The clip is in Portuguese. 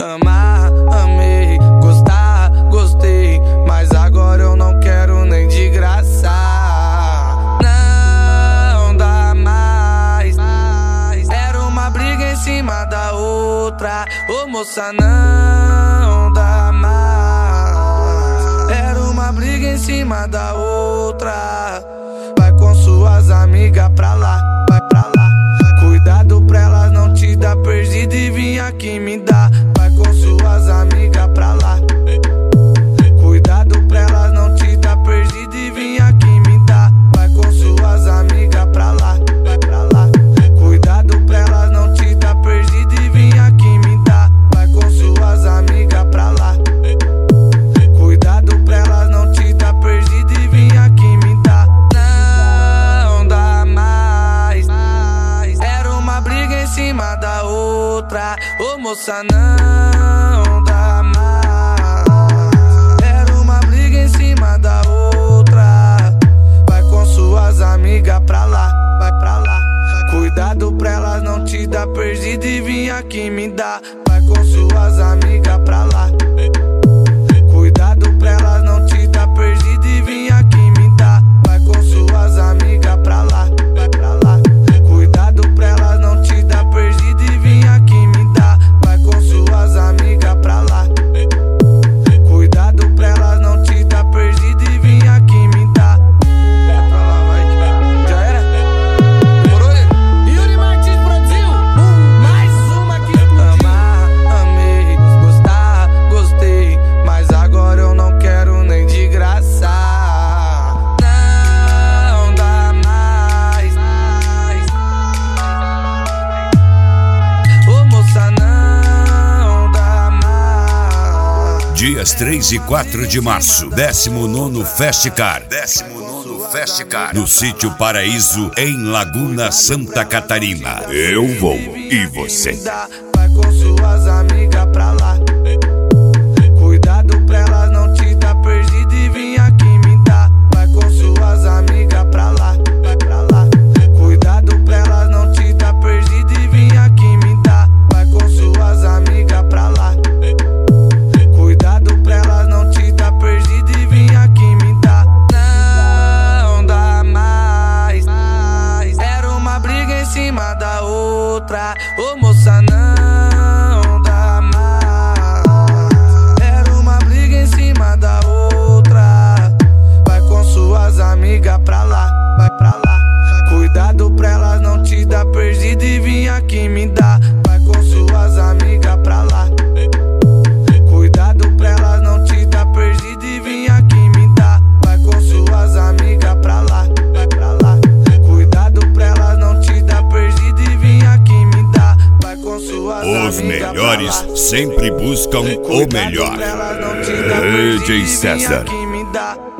Amar, amei, gostar, gostei, mas agora eu não quero nem de graça. Não dá mais. Era uma briga em cima da outra. Ô moça, não dá mais. Era uma briga em cima da outra. Vai com suas amigas pra lá, vai pra lá. Cuidado pra elas não te dar perdido e vir aqui me dar. Vai com suas amigas pra lá. Cuidado pra elas não te dar perdido e vir aqui me dar. Vai com suas amigas pra lá, vai pra lá. Cuidado pra elas não te dar perdido e vir aqui me dar. Vai com suas amigas pra lá. Cuidado pra elas não te dar perdido e vir aqui me dar. Não dá mais. Era uma briga em cima da outra. Ô moça, não dá mais. Era uma briga em cima da outra. Vai com suas amigas pra lá, vai pra lá. Cuidado pra elas não te dar perdido e vir aqui me dar. Vai com suas amigas pra lá. Cuidado pra elas não te dar perdido e vir aqui me dar. Vai com suas amigas pra lá, vai pra lá. Cuidado pra elas não te dar perdido e vir aqui me dar. Vai com suas amigas pra lá. Cuidado pra elas não te dar perdido e vir aqui me dar. Vai pra lá, vai. Já era? Demorou, né? Yuri Martins Brasil, mais uma que Amar, amei, gostar, gostei, mas agora eu não quero nem de graça. Não dá mais. Ô moça, não dá mais. Dias 3 e 4 de março, 19º Festicar. No Sítio Paraíso, em Laguna, Santa Catarina. Eu vou e você. Vai com suas amigas pra lá. Cuidado pra elas não te dar perdido e vir aqui me dar. Vai com suas amigas pra lá, vai pra lá. Cuidado pra elas não te dar perdido e vir aqui me dar. Vai com suas amigas pra lá. Cuidado pra elas não te dar perdido e vir aqui me dar. Não dá mais. Era uma briga em cima da outra. Ô moça, não dá mais. Era uma briga em cima da outra. Vai com suas amigas pra lá, vai pra lá. Cuidado pra elas não te dar perdido e vir aqui me dar. Vai com suas amigas pra lá. Cuidado pra elas não te dar perdido e vir aqui me dar. Vai com suas amigas pra lá, vai pra lá. Cuidado pra elas não te dar perdido e vir aqui me dar. Vai com suas Os amigas melhores pra lá. sempre buscam o melhor. Cuidado pra elas não te dar perdido DJ e vir César. aqui me dar.